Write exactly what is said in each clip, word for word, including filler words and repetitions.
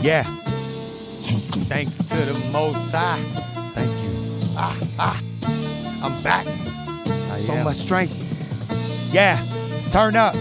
Yeah. Thanks to the Most High. Thank you. Ah, ah. I'm back. I so am. Much strength. Yeah. Turn up.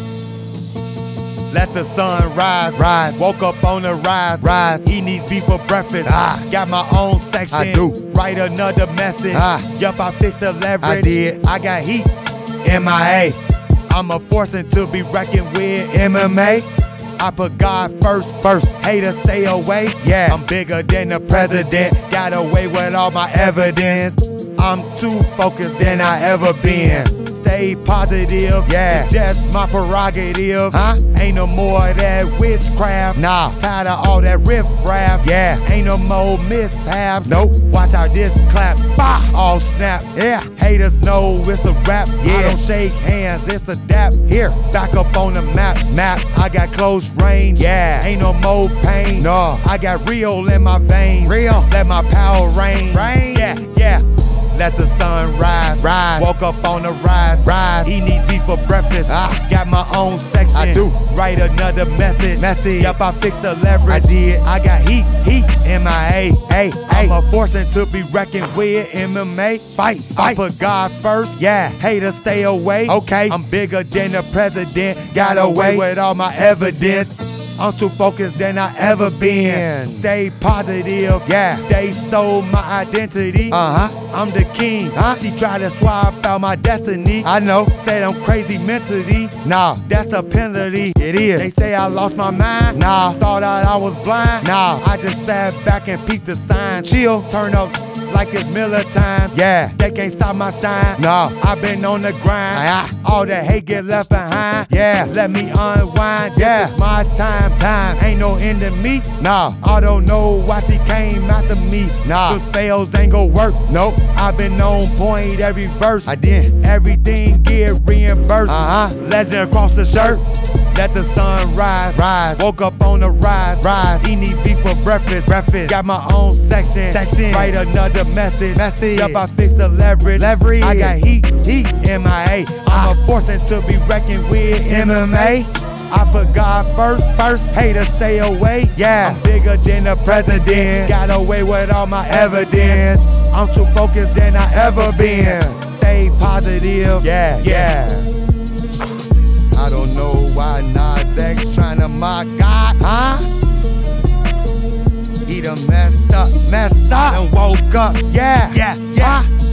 Let the sun rise, rise. Woke up on the rise, rise. He needs beef for breakfast. Ah. Got my own section. I do. Write another message. Ah. Yup, I fixed the leverage. I did. I got heat. M I A. I'm a forcing to be reckoned with. M M A. I put God first, first. Haters stay away. Yeah. I'm bigger than the president. Got away with all my evidence. I'm too focused than I ever been. Stay positive, yeah. It's just my prerogative. Huh? Ain't no more of that witchcraft. Nah. Tired of all that riff-raff. Yeah. Ain't no more mishaps. Nope. Watch out this clap. Bah! All snap. Yeah. Haters know it's a rap. Yeah. I don't shake hands, it's a dap. Here. Back up on the map. Map. I got close range. Yeah. Ain't no more pain. No. I got real in my veins. Real. Let my power reign. Rain. Yeah, yeah. Let the sun rise, rise. Woke up on the rise, rise. He needs beef for breakfast. Ah. Got my own section. I do. Write another message. Message. Yup, I fixed the leverage. I did. I got heat, heat. M I A. Hey, hey. I'm a forcing to be reckoned with. M M A. Fight, I fight. put God first. Yeah. Haters stay away. Okay. I'm bigger than the president. Got away with all my evidence. I'm too focused than I ever been. Stay positive. Yeah. They stole my identity. Uh-huh. I'm the king. Huh? She tried to swap out my destiny. I know. Said I'm crazy mentally. Nah. That's a penalty. It is. They say I lost my mind. Nah. Thought that I was blind. Nah. I just sat back and peeped the signs. Chill. Turn up like it's Miller time. Yeah. They can't stop my shine. Nah. I've been on the grind. Ah. All that hate get left behind. Yeah. Let me unwind. Yeah. This is my time. Time. Ain't no end to me. Nah. I don't know why she came after me. Nah. The spells ain't gon' work. Nope. I've been on point every verse. I did. Everything get reimbursed. Uh-huh. Legend across the shirt. Let the sun rise. Rise. Woke up on the rise. Rise. He needs beef for breakfast. Breakfast. Got my own section. Section. Write another message. Message. Yup, I fixed the leverage. Leverage. I got heat. Heat. M I A. I'm Ah. a forcing to be reckoned with. M M A. I put God first, first. Haters stay away. Yeah. I'm bigger than the president. Got away with all my evidence. I'm too focused than I ever been. Stay positive. Yeah, yeah. I don't know why Nas X tryna mock God, huh? He done messed up, messed up, and woke up. Yeah, yeah, yeah. Huh?